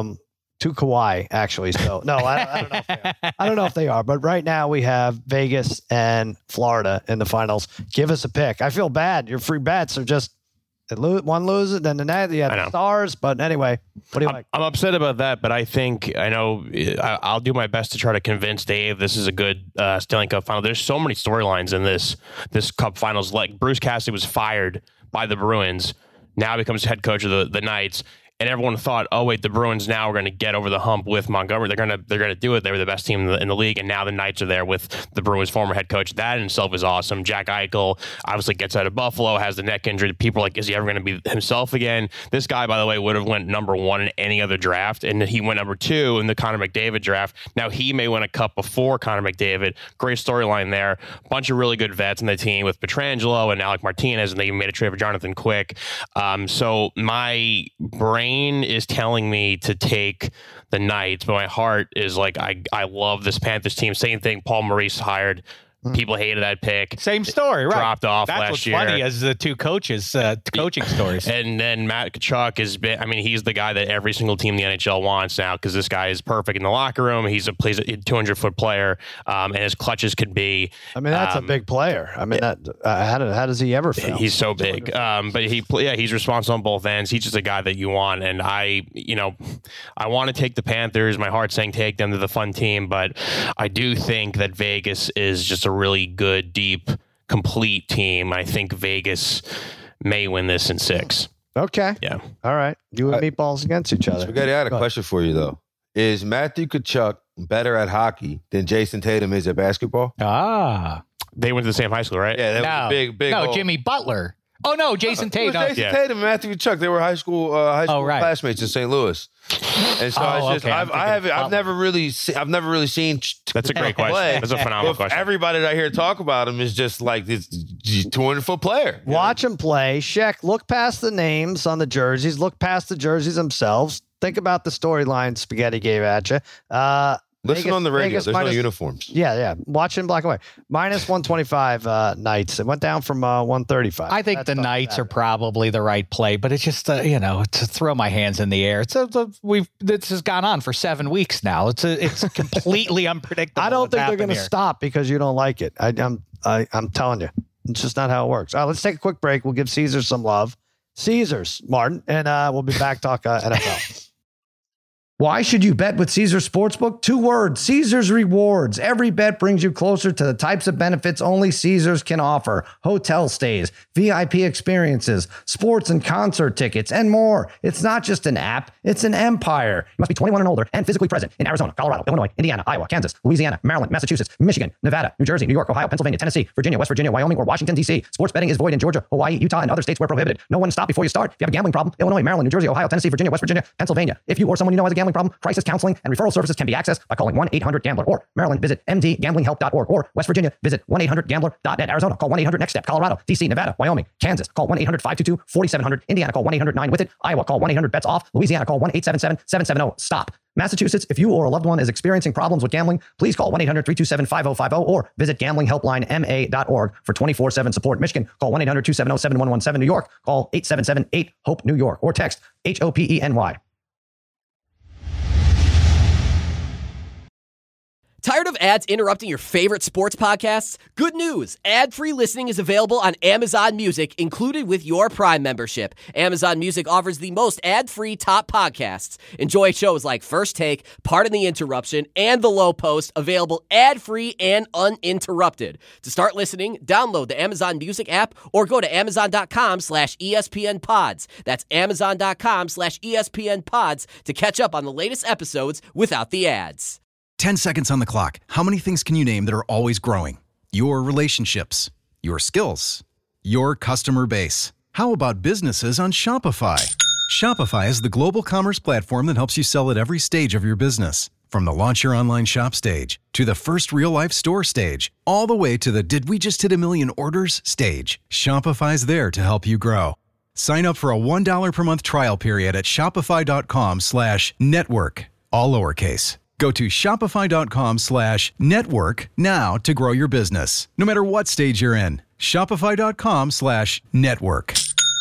Kauai, actually. So no, I don't know if they are. I don't know if they are, but right now we have Vegas and Florida in the finals. Give us a pick. I feel bad. Your free bets are just one loses, then the next you have the Stars. But anyway, what do you like? I'm upset about that, but I know I'll do my best to try to convince Dave this is a good Stanley Cup final. There's so many storylines in this Cup finals. Like Bruce Cassidy was fired by the Bruins, now becomes head coach of the Knights. And everyone thought, oh wait, the Bruins now are going to get over the hump with Montgomery. They're going to do it. They were the best team in the league, and now the Knights are there with the Bruins' former head coach. That in itself is awesome. Jack Eichel obviously gets out of Buffalo, has the neck injury. People are like, is he ever going to be himself again? This guy, by the way, would have went number 1 in any other draft, and he went number 2 in the Connor McDavid draft. Now he may win a cup before Connor McDavid. Great storyline there. Bunch of really good vets in the team with Pietrangelo and Alec Martinez, and they made a trade for Jonathan Quick. So my brain is telling me to take the Knights, but my heart is like, I love this Panthers team. Same thing. Paul Maurice hired. People hated that pick. Same story, right? Dropped off last year. That's what's funny as the two coaches, coaching stories. And then Matt Tkachuk he's the guy that every single team in the NHL wants now, because this guy is perfect in the locker room. Plays a 200-foot player, and as clutch as could be. I mean, that's a big player. I mean, how does he ever fail? He's so big. But he's responsible on both ends. He's just a guy that you want. And I want to take the Panthers. My heart's saying take them. They're the fun team, but I do think that Vegas is just a really good, deep, complete team. I think Vegas may win this in 6. Okay. Yeah. All right. You and Meatballs against each other. Spaghetti, I had a question for you, though. Is Matthew Tkachuk better at hockey than Jason Tatum is at basketball? Ah. They went to the same high school, right? Yeah, that was a big No, Jimmy Butler. Oh no, Jason Tatum. Jason Tatum, Matthew Chuck. They were high school classmates in St. Louis. And so I've never really seen. That's a great question. That's a phenomenal question. Everybody that I hear talk about him is just like this 200-foot player. Watch him play. Sheck, look past the names on the jerseys. Look past the jerseys themselves. Think about the storyline Spaghetti gave at you. Listen on the radio. There's no uniforms. Yeah. Watch it in black and white. Minus 125 Knights. It went down from 135. I think the Knights are probably the right play, but it's just to throw my hands in the air. This has gone on for 7 weeks now. It's completely unpredictable. I don't think they're going to stop because you don't like it. I'm telling you, it's just not how it works. All right, let's take a quick break. We'll give Caesars some love. Caesars, Martin, and we'll be back talk NFL. Why should you bet with Caesars Sportsbook? 2 words, Caesars Rewards. Every bet brings you closer to the types of benefits only Caesars can offer. Hotel stays, VIP experiences, sports and concert tickets, and more. It's not just an app, it's an empire. You must be 21 and older and physically present in Arizona, Colorado, Illinois, Indiana, Iowa, Kansas, Louisiana, Maryland, Massachusetts, Michigan, Nevada, New Jersey, New York, Ohio, Pennsylvania, Tennessee, Virginia, West Virginia, Wyoming, or Washington, D.C. Sports betting is void in Georgia, Hawaii, Utah, and other states where prohibited. Know when to stop before you start. If you have a gambling problem, Illinois, Maryland, New Jersey, Ohio, Tennessee, Virginia, West Virginia, Pennsylvania. If you or someone you know has a gambling problem, crisis counseling and referral services can be accessed by calling 1-800-GAMBLER. Or Maryland, visit mdgamblinghelp.org. Or West Virginia, visit 1-800-GAMBLER.net. Arizona, call 1-800-NEXT-STEP. Colorado, D.C., Nevada, Wyoming, Kansas, call 1-800-522-4700. Indiana, call 1-800-9-WITH-IT. Iowa, call 1-800-BETS-OFF. Louisiana, call 1-877-770-STOP. Massachusetts, if you or a loved one is experiencing problems with gambling, please call 1-800-327-5050 or visit gamblinghelplinema.org for 24/7 support. Michigan, call 1-800-270-7117. New York, call 877-8-HOPE-NEW YORK or text HOPENY. Tired of ads interrupting your favorite sports podcasts? Good news! Ad-free listening is available on Amazon Music, included with your Prime membership. Amazon Music offers the most ad-free top podcasts. Enjoy shows like First Take, Pardon the Interruption, and The Low Post, available ad-free and uninterrupted. To start listening, download the Amazon Music app or go to amazon.com/ESPN Pods. That's amazon.com/ESPN Pods to catch up on the latest episodes without the ads. 10 seconds on the clock. How many things can you name that are always growing? Your relationships, your skills, your customer base. How about businesses on Shopify? Shopify is the global commerce platform that helps you sell at every stage of your business. From the launch your online shop stage, to the first real-life store stage, all the way to the did we just hit a million orders stage. Shopify's there to help you grow. Sign up for a $1 per month trial period at shopify.com/network, all lowercase. Go to shopify.com/network now to grow your business, no matter what stage you're in. Shopify.com/network.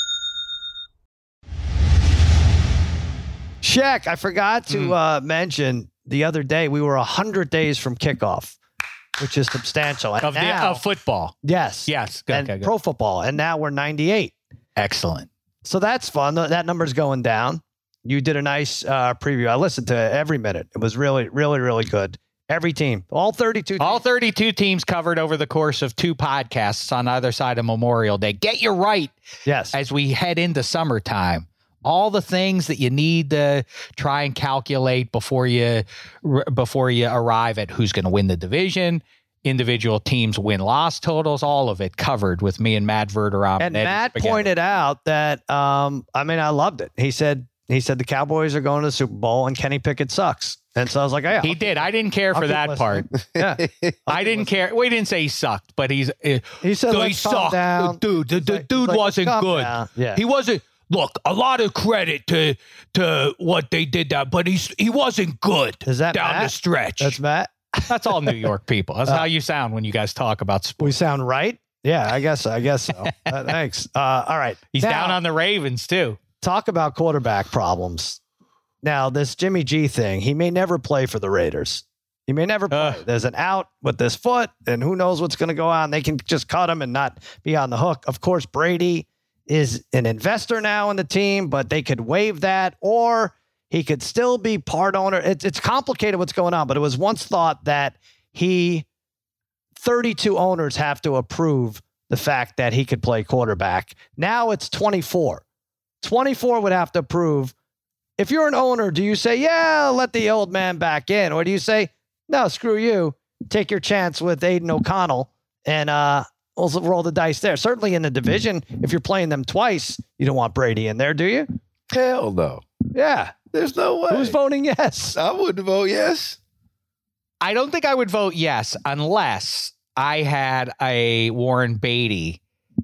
Shaq, I forgot to mention the other day, we were 100 days from kickoff, which is substantial. And Of football. Yes. Good. Pro football. And now we're 98. Excellent. So that's fun. That number's going down. You did a nice preview. I listened to every minute. It was really, really, really good. Every team, all 32 teams. All 32 teams covered over the course of 2 podcasts on either side of Memorial Day. Get you right. Yes. As we head into summertime. All the things that you need to try and calculate before you arrive at who's going to win the division, individual teams win-loss totals, all of it covered with me and Matt Verderame. And Matt pointed out that, I loved it. He said the Cowboys are going to the Super Bowl and Kenny Pickett sucks. And so I was like, yeah. He did. I didn't care for that part. Yeah. I didn't care. We didn't say he sucked, but he said, he sucked. Down. Dude, the dude wasn't good. Yeah. He wasn't. Look, a lot of credit to what they did down, but he wasn't good. Is that down Matt? The stretch? That's Matt. That's all New York people. That's how you sound when you guys talk about sports. We sound right? Yeah, I guess so. Thanks. All right. He's down on the Ravens too. Talk about quarterback problems. Now, this Jimmy G thing, he may never play for the Raiders. He may never play. There's an out with this foot, and who knows what's going to go on. They can just cut him and not be on the hook. Of course, Brady is an investor now in the team, but they could waive that, or he could still be part owner. It's complicated what's going on, but it was once thought that 32 owners have to approve the fact that he could play quarterback. Now it's 24. 24 would have to approve. If you're an owner, do you say, yeah, let the old man back in? Or do you say, no, screw you. Take your chance with Aiden O'Connell and we'll roll the dice there. Certainly in the division, if you're playing them twice, you don't want Brady in there, do you? Hell no. Yeah. There's no way. Who's voting yes? I wouldn't vote yes. I don't think I would vote yes unless I had a Warren Beatty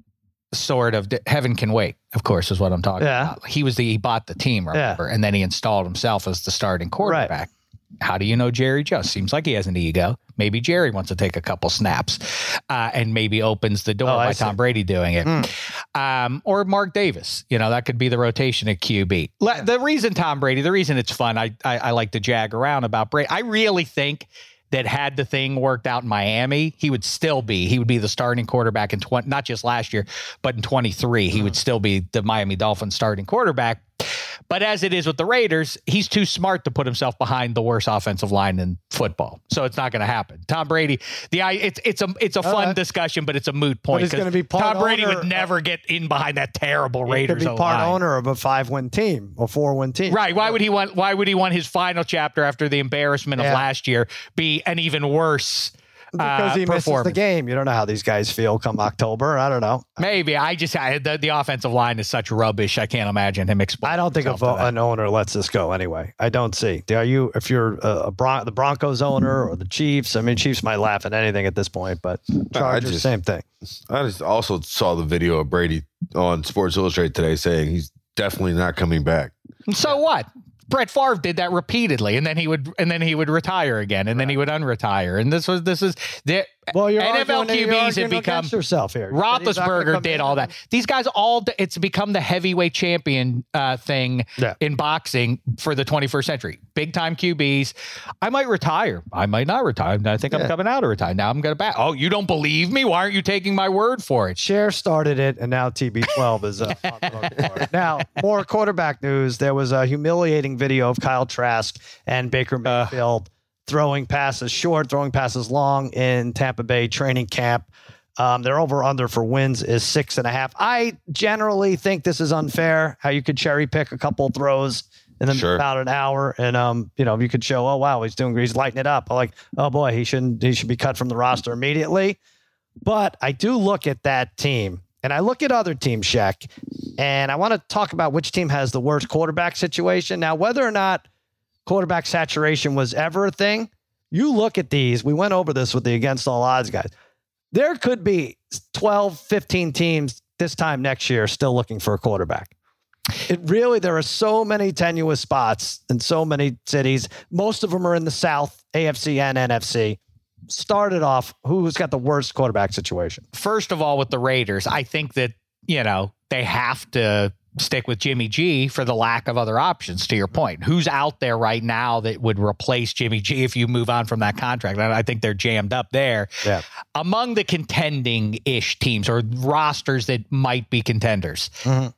sort of heaven can wait, of course, is what I'm talking about. He bought the team, remember, and then he installed himself as the starting quarterback. Right. How do you know Jerry Jones? Seems like he has an ego. Maybe Jerry wants to take a couple snaps and maybe opens the door by Tom Brady doing it. Or Mark Davis. That could be the rotation at QB. The reason Tom Brady, the reason it's fun, I like to jag around about Brady. I really think that had the thing worked out in Miami, he would be the starting quarterback in not just last year, but in 23, he would still be the Miami Dolphins starting quarterback. But as it is with the Raiders, he's too smart to put himself behind the worst offensive line in football. So it's not going to happen. Tom Brady, it's a fun discussion, but it's a moot point. It's going to be Tom Brady would never get in behind that terrible Raiders. He could be part owner of a 5-win team, a 4-win team. Right. Why would he want his final chapter after the embarrassment of last year be an even worse because he misses the game? You don't know how these guys feel come October. I don't know. Maybe. The offensive line is such rubbish. I can't imagine him explaining. I don't think an owner lets this go anyway. I don't see. If you're the Broncos owner or the Chiefs, I mean, Chiefs might laugh at anything at this point, but Chargers, same thing. I just also saw the video of Brady on Sports Illustrated today saying he's definitely not coming back. So what? Brett Favre did that repeatedly, and then he would retire again, and then he would unretire. And this is the NFL QBs have become yourself here. Roethlisberger did all that. These guys it's become the heavyweight champion thing in boxing for the 21st century. Big time QBs. I might retire. I might not retire. I think I'm coming out of retire. Now I'm going to back. Oh, you don't believe me? Why aren't you taking my word for it? Cher started it, and now TB12 is on the road. Now, more quarterback news. There was a humiliating video of Kyle Trask and Baker Mayfield throwing passes short, throwing passes long in Tampa Bay training camp. Their over-under for wins is 6.5. I generally think this is unfair, how you could cherry pick a couple throws in about an hour. And, you could show, oh, wow, he's lighting it up. Like, oh, boy, he should be cut from the roster immediately. But I do look at that team, and I look at other teams, Shaq, and I want to talk about which team has the worst quarterback situation. Now, whether or not quarterback saturation was ever a thing, you look at these. We went over this with the Against All Odds guys. There could be 12, 15 teams this time next year still looking for a quarterback. There are so many tenuous spots in so many cities. Most of them are in the South, AFC and NFC. Started off, who's got the worst quarterback situation? First of all, with the Raiders, I think that, they have to stick with Jimmy G for the lack of other options, to your point. Who's out there right now that would replace Jimmy G if you move on from that contract? I think they're jammed up there. Yeah. Among the contending-ish teams or rosters that might be contenders,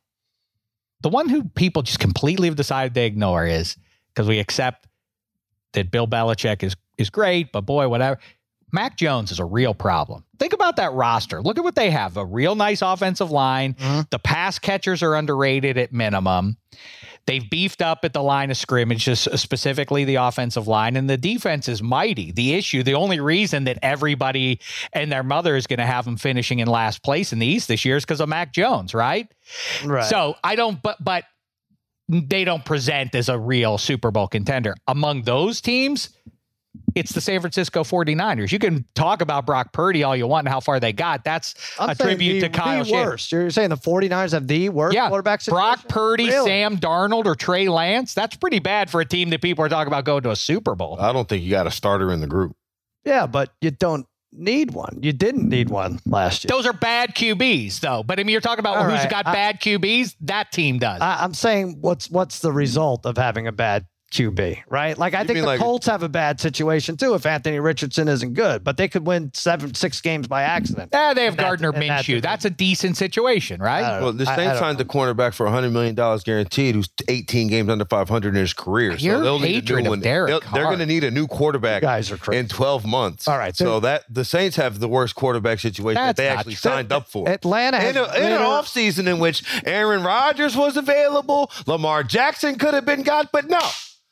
the one who people just completely have decided to ignore is, because we accept that Bill Belichick is great, but boy, whatever. Mac Jones is a real problem. Think about that roster. Look at what they have. A real nice offensive line. The pass catchers are underrated at minimum. They've beefed up at the line of scrimmage, just specifically the offensive line, and the defense is mighty. The only reason that everybody and their mother is going to have them finishing in last place in the East this year is because of Mac Jones, right? Right. So but they don't present as a real Super Bowl contender. Among those teams, it's the San Francisco 49ers. You can talk about Brock Purdy all you want and how far they got. That's a tribute to Kyle Shanahan. You're saying the 49ers have the worst quarterback situation? Brock Purdy, Sam Darnold, or Trey Lance. That's pretty bad for a team that people are talking about going to a Super Bowl. I don't think you got a starter in the group. Yeah, but you don't need one. You didn't need one last year. Those are bad QBs, though. But I mean, you're talking about who's got bad QBs. That team does. I'm saying what's the result of having a bad QB, right? Like, I think the Colts have a bad situation too if Anthony Richardson isn't good, but they could win 6 games by accident. They have Gardner Minshew. That's a decent situation, right? Well, the Saints signed the cornerback for $100 million guaranteed, who's 18 games under 500 in his career. So they'll need a new one. They're going to need a new quarterback in 12 months. All right. So that the Saints have the worst quarterback situation that they actually signed up for. Atlanta has in an offseason in which Aaron Rodgers was available, Lamar Jackson could have been got, but no.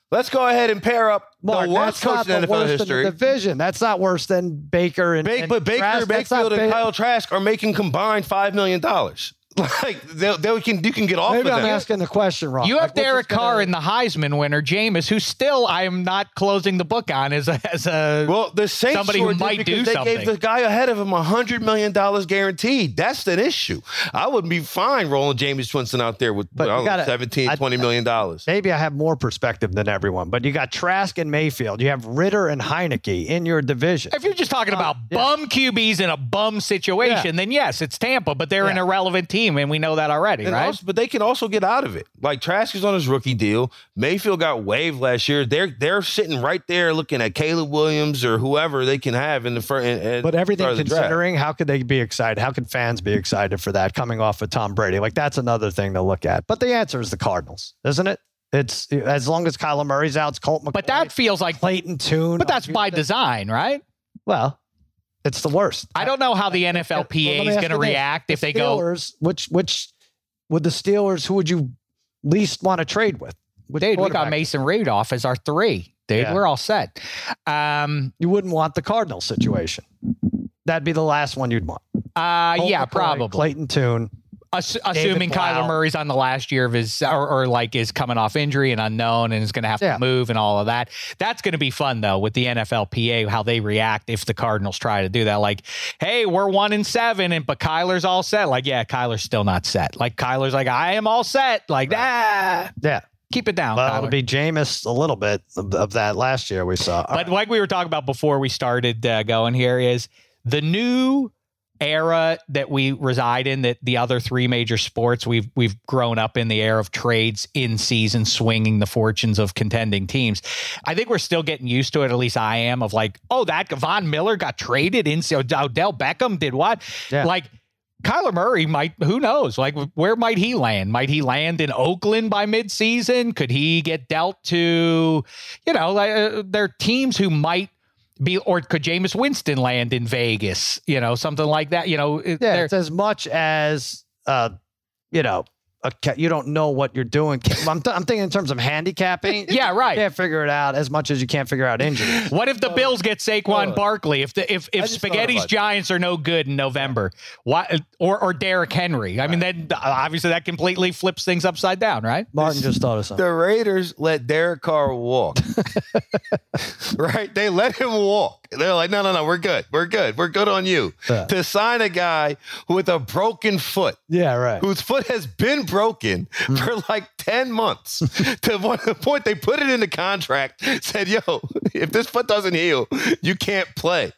Let's go ahead and pair up Mark, the worst coach in NFL history. In the division. That's not worse than Baker and But Baker, Mayfield, and Kyle Trask are making combined $5 million. Like you can get off Maybe of I'm that. asking the question wrong. You have Derek Carr and the Heisman winner, Jameis, who still I am not closing the book on as a well, the Saints somebody who might do they something. gave the guy ahead of him $100 million guaranteed. That's an issue. I would be fine rolling Jameis Winston out there with $17-20 million. Maybe I have more perspective than everyone, but you got Trask and Mayfield. You have Ritter and Heineke in your division. If you're just talking about bum QBs in a bum situation, then yes, it's Tampa, but they're an irrelevant team, and we know that already, right? Also, but they can also get out of it. Like Trask is on his rookie deal. Mayfield got waived last year. They're sitting right there looking at Caleb Williams or whoever they can have in the first. But everything considering, how could they be excited? How could fans be excited for that coming off of Tom Brady? Like that's another thing to look at. But the answer is the Cardinals, isn't it? It's as long as Kyler Murray's out, it's Colt McCoy. But that feels like Clayton Tune. But that's by design, right? Well, it's the worst. I don't know how the NFLPA is going to react if they go. Which would the Steelers? Who would you least want to trade with? Dude, we got Mason Rudolph as our 3. Dude, we're all set. You wouldn't want the Cardinals situation. That'd be the last one you'd want. Yeah, McCoy, probably. Clayton Tune. Assuming Kyler Murray's on the last year of his, or like is coming off injury and unknown and is going to have to move and all of that. That's going to be fun though with the NFLPA, how they react if the Cardinals try to do that. Like, hey, we're 1-7, but Kyler's all set. Like, yeah, Kyler's still not set. Like Kyler's like, I am all set. Like, yeah. Keep it down. Well, Kyler. it'll be Jameis a little bit of that last year we saw. But like we were talking about before we started going here is the new era that we reside in, that the other 3 major sports we've grown up in the era of trades in season, swinging the fortunes of contending teams. I think we're still getting used to it. At least I am, of like, oh, that Von Miller got traded in. Odell Beckham did what? Yeah. Like Kyler Murray might, who knows? Like, where might he land? Might he land in Oakland by midseason? Could he get dealt to, there are teams who might be, or could Jameis Winston land in Vegas? Something like that. It's as much as you don't know what you're doing. I'm thinking in terms of handicapping. Yeah, right. You can't figure it out as much as you can't figure out injuries. What if the Bills get Saquon Barkley? If Spaghetti's Giants are no good in November, why or Derrick Henry? I mean, then obviously that completely flips things upside down, right? Martin just thought of something. The Raiders let Derek Carr walk. Right? They let him walk. They're like, no, we're good. We're good on you. Yeah. To sign a guy with a broken foot. Yeah, right. Whose foot has been broken for like 10 months. To the point they put it in the contract, said, yo, if this foot doesn't heal, you can't play.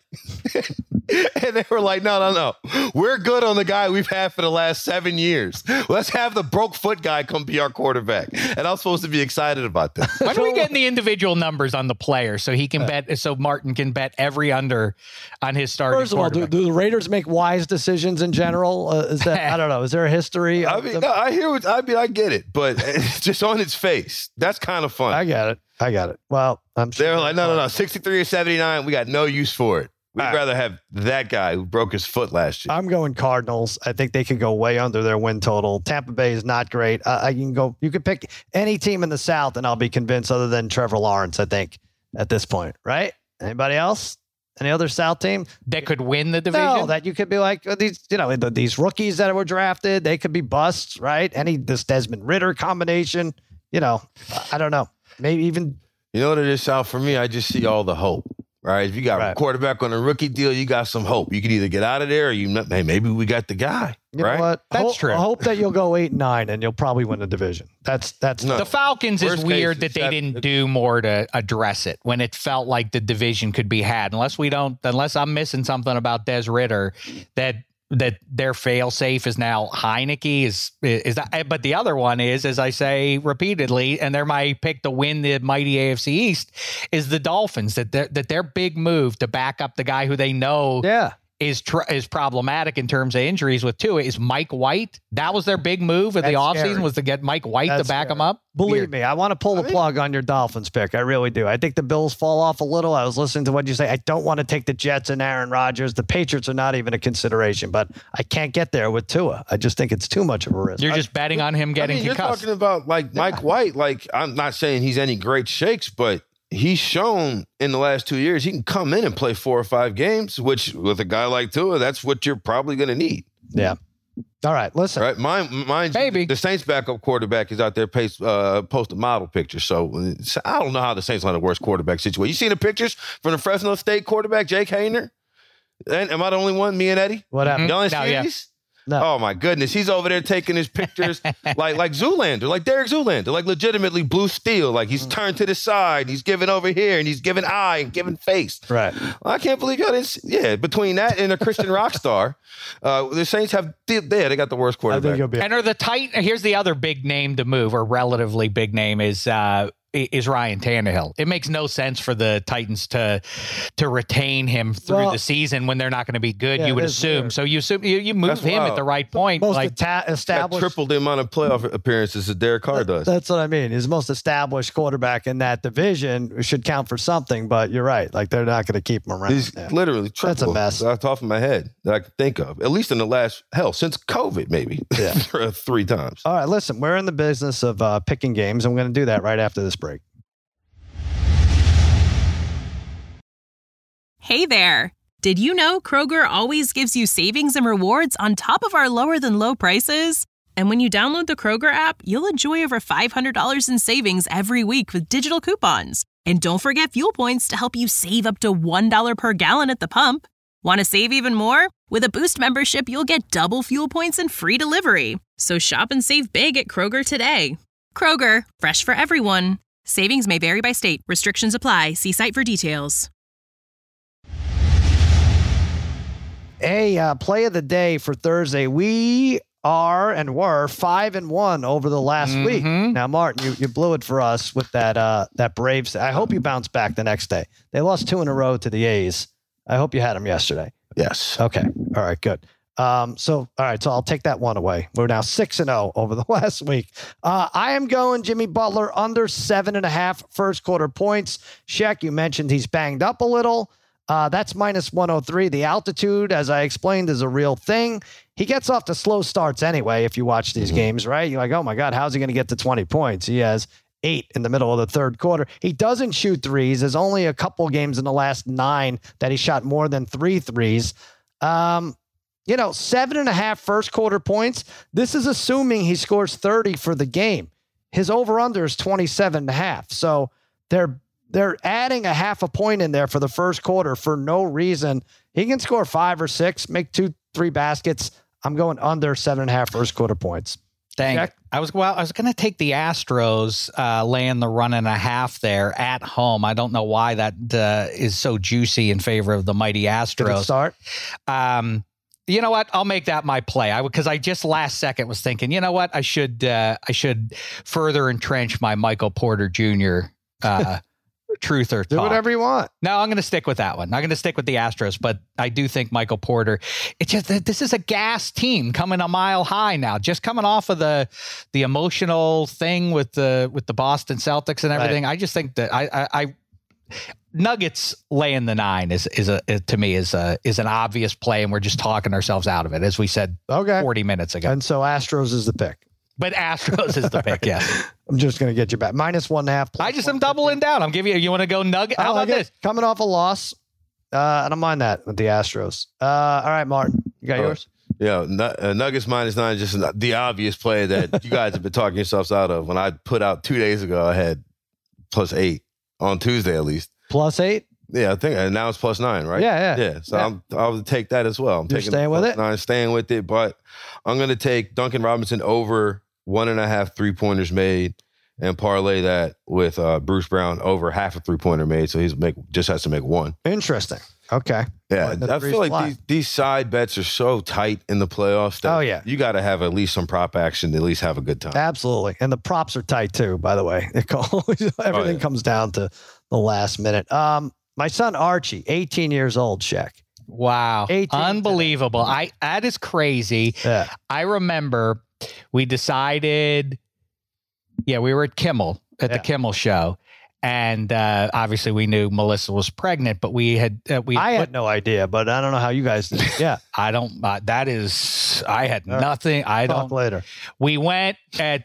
And they were like, no. We're good on the guy we've had for the last 7 years. Let's have the broke foot guy come be our quarterback. And I'm supposed to be excited about that. When are we getting the individual numbers on the player so he can bet, so Martin can bet every under on his starting First of all, do the Raiders make wise decisions in general? Is that, I don't know. Is there a history? I get it, but it's just on its face. That's kind of fun. I got it. Well, I'm sure. They're like, no. 63 or 79, we got no use for it. We'd rather have that guy who broke his foot last year. I'm going Cardinals. I think they could go way under their win total. Tampa Bay is not great. You could pick any team in the South, and I'll be convinced, other than Trevor Lawrence, I think, at this point, right? Anybody else? Any other South team that could win the division? No, that you could be like these rookies that were drafted. They could be busts, right? This Desmond Ritter combination. I don't know. Maybe even. You know what it is, Sal? For me, I just see all the hope. Right? If you got a quarterback on a rookie deal, you got some hope. You can either get out of there, or maybe we got the guy. You know what? That's true. I hope that you'll go 8-9 and you'll probably win the division. That's no. The Falcons is weird that they didn't do more to address it when it felt like the division could be had. Unless I'm missing something about Des Ridder that their fail safe is now Heineke is that, but the other one is, as I say repeatedly, and they're my pick to win the mighty AFC East, is the Dolphins, that their big move to back up the guy who they know is problematic in terms of injuries with Tua is Mike White. That was their big move in the offseason, was to get Mike White to back him up. Believe me, I want to pull the plug on your Dolphins pick. I really do. I think the Bills fall off a little. I was listening to what you say. I don't want to take the Jets and Aaron Rodgers. The Patriots are not even a consideration, but I can't get there with Tua. I just think it's too much of a risk. You're just betting on him getting concussed. You're talking about like Mike White. Like, I'm not saying he's any great shakes, but he's shown in the last 2 years he can come in and play 4 or 5 games, which with a guy like Tua, that's what you're probably going to need. Yeah. All right, listen. Right, mine. Maybe the Saints' backup quarterback is out there post a model picture. So I don't know how the Saints are the worst quarterback situation. You seen the pictures from the Fresno State quarterback, Jake Hayner? And am I the only one? Me and Eddie? What happened? Y'all ain't seen these? No. Oh my goodness, he's over there taking his pictures like Zoolander, like Derek Zoolander, like legitimately Blue Steel. Like he's turned to the side, he's giving over here, and he's giving eye and giving face. Right. Well, I can't believe y'all didn't. Yeah, between that and a Christian rock star, the Saints have they got the worst quarterback. And are the here's the other big name to move, or relatively big name is Ryan Tannehill. It makes no sense for the Titans to retain him through the season when they're not going to be good. You would assume. Weird. So you move him at the right point. Most established, triple the amount of playoff appearances that Derek Carr does. That's what I mean. His most established quarterback in that division should count for something. But you're right. Like they're not going to keep him around. He's literally triple. That's a mess. Off the top of my head that I can think of, at least in the last since COVID, maybe 3 times. All right, listen. We're in the business of picking games, and we're going to do that right after this break. Hey there. Did you know Kroger always gives you savings and rewards on top of our lower than low prices? And when you download the Kroger app, you'll enjoy over $500 in savings every week with digital coupons. And don't forget fuel points to help you save up to $1 per gallon at the pump. Want to save even more? With a Boost membership, you'll get double fuel points and free delivery. So shop and save big at Kroger today. Kroger, fresh for everyone. Savings may vary by state. Restrictions apply. See site for details. A play of the day for Thursday. We are and were 5-1 over the last week. Now, Martin, you blew it for us with that Braves. I hope you bounce back the next day. They lost 2 in a row to the A's. I hope you had them yesterday. Yes. Okay. All right. Good. So I'll take that one away. We're now 6-0 over the last week. I am going Jimmy Butler under 7.5 first quarter points. Sheck, you mentioned he's banged up a little. That's minus 103. The altitude, as I explained, is a real thing. He gets off to slow starts anyway. If you watch these games, right? You're like, oh my God, how's he going to get to 20 points? He has 8 in the middle of the third quarter. He doesn't shoot threes. There's only a couple games in the last 9 that he shot more than 3 threes. 7.5 first quarter points. This is assuming he scores 30 for the game. His over under is 27.5. So they're adding a half a point in there for the first quarter for no reason. He can score 5 or 6, make 2-3 baskets. I'm going under 7.5 first quarter points. Dang. Check. I was going to take the Astros laying the 1.5 there at home. I don't know why that is so juicy in favor of the mighty Astros. Good start. You know what? I'll make that my play. Because I just last second was thinking, you know what? I should further entrench my Michael Porter Jr. Truth or talk. Do whatever you want. No, I'm going to stick with that one. I'm going to stick with the Astros, but I do think Michael Porter. It's just that this is a gas team coming a mile high now. Just coming off of the emotional thing with the Boston Celtics and everything. Right. I just think that I Nuggets laying the 9 is to me is an obvious play, and we're just talking ourselves out of it, as we said 40 minutes ago. And so Astros is the pick. But Astros is the pick, yes. I'm just going to get you back. Minus 1.5. I'm doubling down. I'm giving you want to go Nugget? How about this? Coming off a loss. I don't mind that with the Astros. All right, Martin, you got yours? Yeah, Nuggets minus 9 is just the obvious play that you guys have been talking yourselves out of. When I put out 2 days ago, I had plus 8 on Tuesday at least. Plus 8? Yeah, I think, and now it's plus 9, right? Yeah. So I'll take that as well. You're staying with it? 9, staying with it, but I'm going to take Duncan Robinson over 1.5 3-pointers made and parlay that with Bruce Brown over half a 3-pointer made. So just has to make 1. Interesting. Okay. Yeah, I feel like these side bets are so tight in the playoffs. That you got to have at least some prop action to at least have a good time. Absolutely. And the props are tight too, by the way. Everything comes down to the last minute. My son Archie, 18 years old, Shaq. Wow. Unbelievable. That is crazy. Yeah. I remember we decided, we were at Kimmel, at the Kimmel show. And obviously we knew Melissa was pregnant, but I had no idea, but I don't know how you guys did. Yeah. I had nothing. Talk later. We went at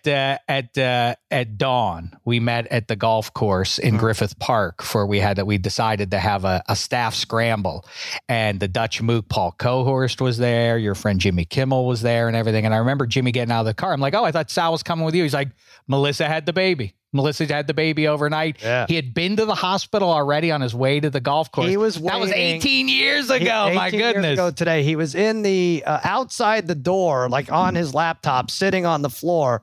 dawn. We met at the golf course in Griffith Park we decided to have a staff scramble, and the Dutch Mook, Paul Cohorst, was there. Your friend Jimmy Kimmel was there and everything. And I remember Jimmy getting out of the car. I'm like, oh, I thought Sal was coming with you. He's like, Melissa had the baby overnight. Yeah. He had been to the hospital already on his way to the golf course. That was 18 years ago. My goodness. Years ago today. He was in the outside the door, like on his laptop, sitting on the floor.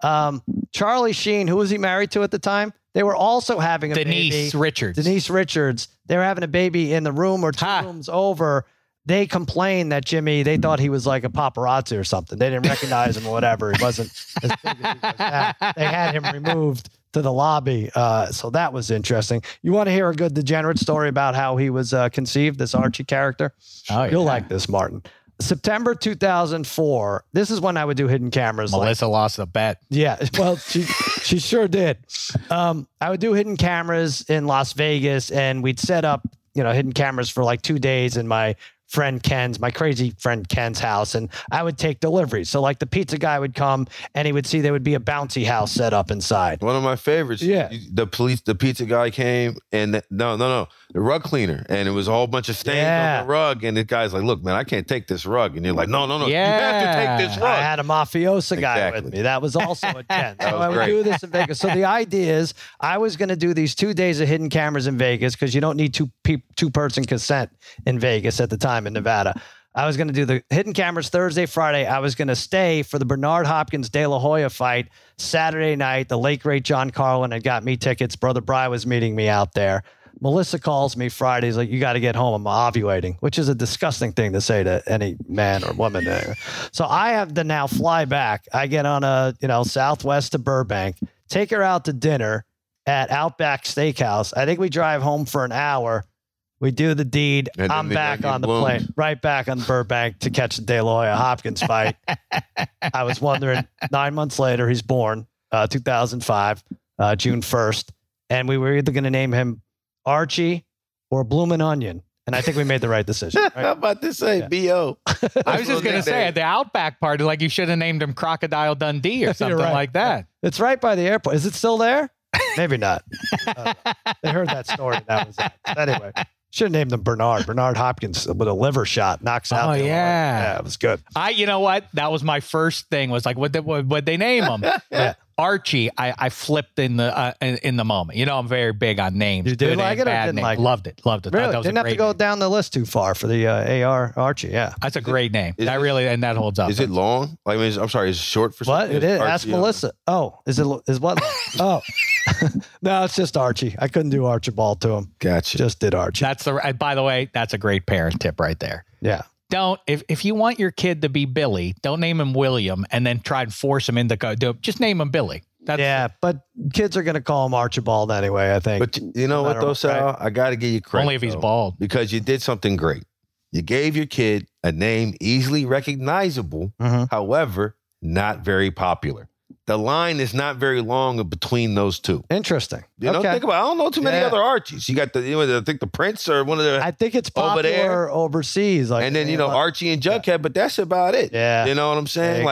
Charlie Sheen, who was he married to at the time? They were also having a baby. Denise Richards. They were having a baby in the room or two rooms over. They complained that Jimmy, they thought he was like a paparazzi or something. They didn't recognize him or whatever. He wasn't as big as he was now. They had him removed to the lobby. So that was interesting. You want to hear a good degenerate story about how he was conceived, this Archie character? Oh, yeah. You'll like this, Martin. September 2004. This is when I would do hidden cameras. Melissa lost a bet. Yeah, well, she sure did. I would do hidden cameras in Las Vegas, and we'd set up, hidden cameras for like 2 days in my crazy friend Ken's house, and I would take deliveries. So like the pizza guy would come and he would see there would be a bouncy house set up inside. One of my favorites. Yeah. The pizza guy came and the rug cleaner, and it was a whole bunch of stains on the rug, and the guy's like, look, man, I can't take this rug. And you're like, no, you have to take this rug. I had a mafiosa guy with me. That was also a 10. So I would do this in Vegas. So the idea is I was going to do these 2 days of hidden cameras in Vegas, because you don't need two-person consent in Vegas at the time in Nevada. I was going to do the hidden cameras Thursday, Friday. I was going to stay for the Bernard Hopkins De La Hoya fight Saturday night. The late, great John Carlin had got me tickets. Brother Bry was meeting me out there. Melissa calls me Friday. He's like, you got to get home. I'm ovulating, which is a disgusting thing to say to any man or woman. So I have to now fly back. I get on a, Southwest to Burbank, take her out to dinner at Outback Steakhouse. I think we drive home for an hour. We do the deed. I'm back on the plane, right back on Burbank to catch the De La Hoya Hopkins fight. I was wondering, 9 months later, he's born, 2005, June 1st. And we were either going to name him Archie or Bloomin' Onion. And I think we made the right decision. Right? I'm about to say B.O. I was just going to say, at the Outback party, like you should have named him Crocodile Dundee or something like that. It's right by the airport. Is it still there? Maybe not. They heard that story. That was it. Anyway. Should have named him Bernard Hopkins with a liver shot, knocks out. Oh, yeah. It was good. You know what? That was my first thing, was like, what'd they name him? Archie, I flipped in the moment. I'm very big on names. You did like it or didn't like it? Loved it. Really? Didn't have to go down the list too far for the AR Archie, yeah. That's a great name. And that holds up. Is it long? I'm sorry, is it short for what? Something? It is. Ask Melissa. Oh, is what? Oh. No, it's just Archie. I couldn't do Archibald to him. Gotcha. Just did Archie. By the way, that's a great parent tip right there. Yeah. If you want your kid to be Billy, don't name him William and then try and force him into just name him Billy. But kids are going to call him Archibald anyway, I think. But you know what though, Sal? Right? I got to give you credit. Only if he's bald. Because you did something great. You gave your kid a name easily recognizable, however, not very popular. The line is not very long between those two. Interesting. Think about it. I don't know too many other Archies. You got I think the Prince or one of the. I think it's popular overseas. And then, Archie and Jughead, but that's about it. Yeah. You know what I'm saying?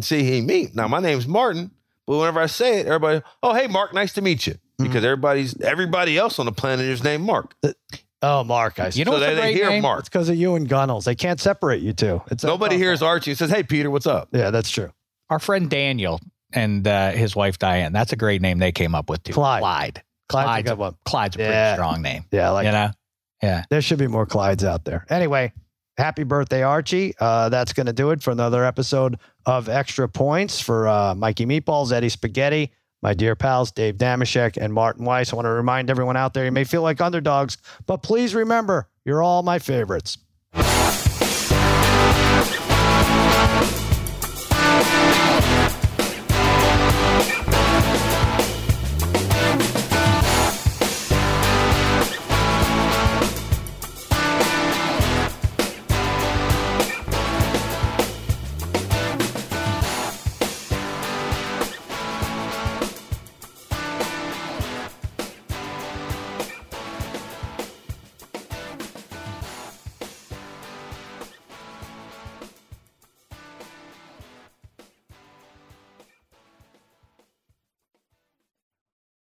Me. Now, my name's Martin, but whenever I say it, everybody, oh, hey, Mark, nice to meet you. Because everybody else on the planet is named Mark. Oh, Mark, I see. You know what's a great hear name? Mark. It's because of you and Gunnels. They can't separate you two. Nobody hears Archie and says, hey, Peter, what's up? Yeah, that's true. Our friend Daniel and his wife Diane. That's a great name they came up with too. Clyde's a good one. Clyde's a pretty strong name. Yeah, Yeah. There should be more Clydes out there. Anyway, happy birthday, Archie. That's going to do it for another episode of Extra Points for Mikey Meatballs, Eddie Spaghetti, my dear pals Dave Damashek and Martin Weiss. I want to remind everyone out there, you may feel like underdogs, but please remember, you're all my favorites.